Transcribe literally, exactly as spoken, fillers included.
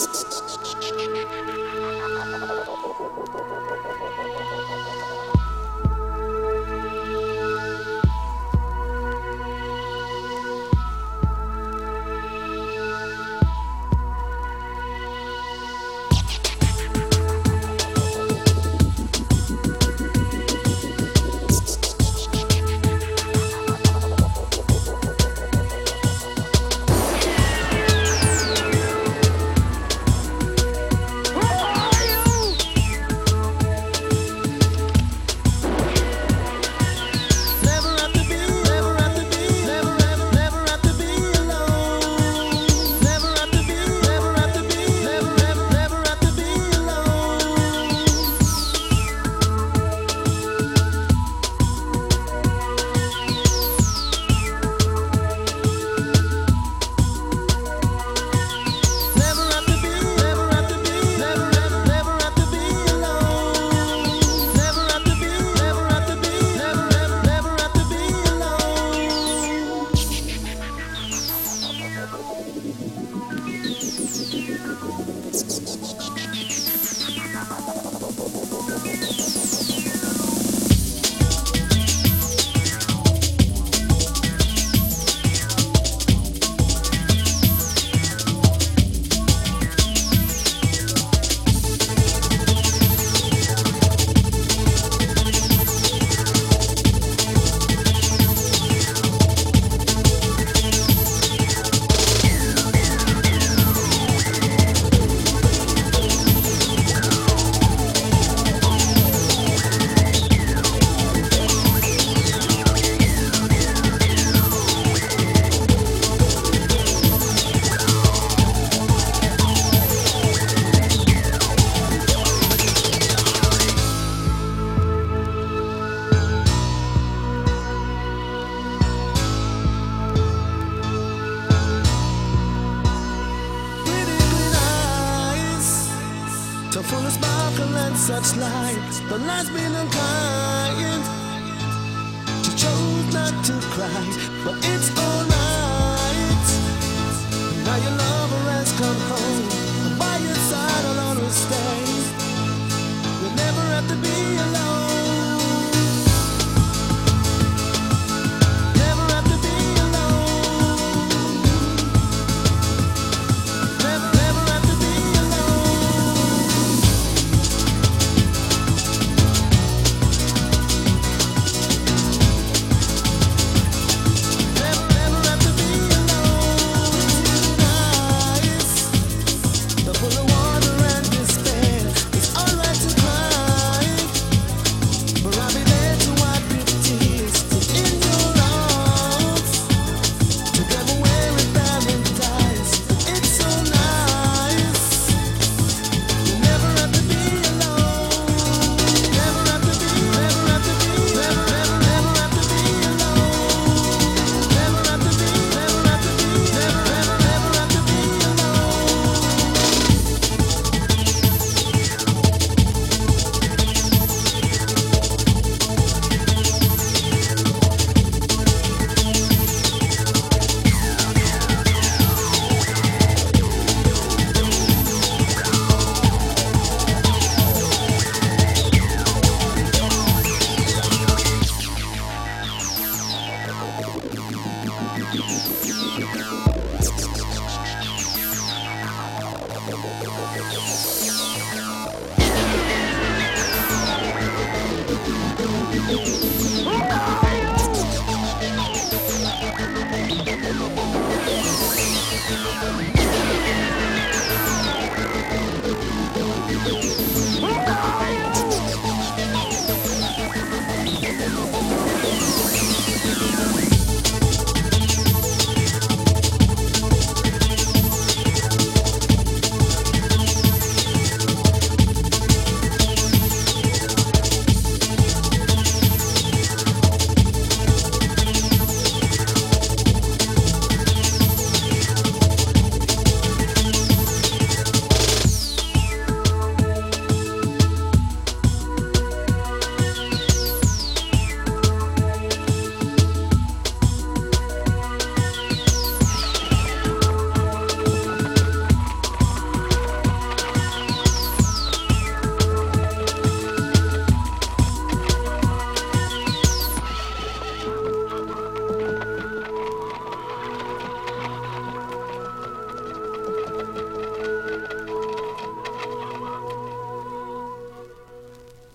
Such light, the last been unkind. She chose not to cry, but it's alright. Now your lover has come home. By your side, I'll always stay. You'll never have to be alone. Never have to be alone. Never, never have to be alone. Never, never have to be alone. Nice. The full of water and despair. It's alright to cry, but I'll be there to wipe your tears in your arms. Together wearing Valentine's. It's so nice. You never have to be alone. Never have to be. Never have to be. Never, never, never have to be alone. Never have to be. Never have to be. Never, never, never have to be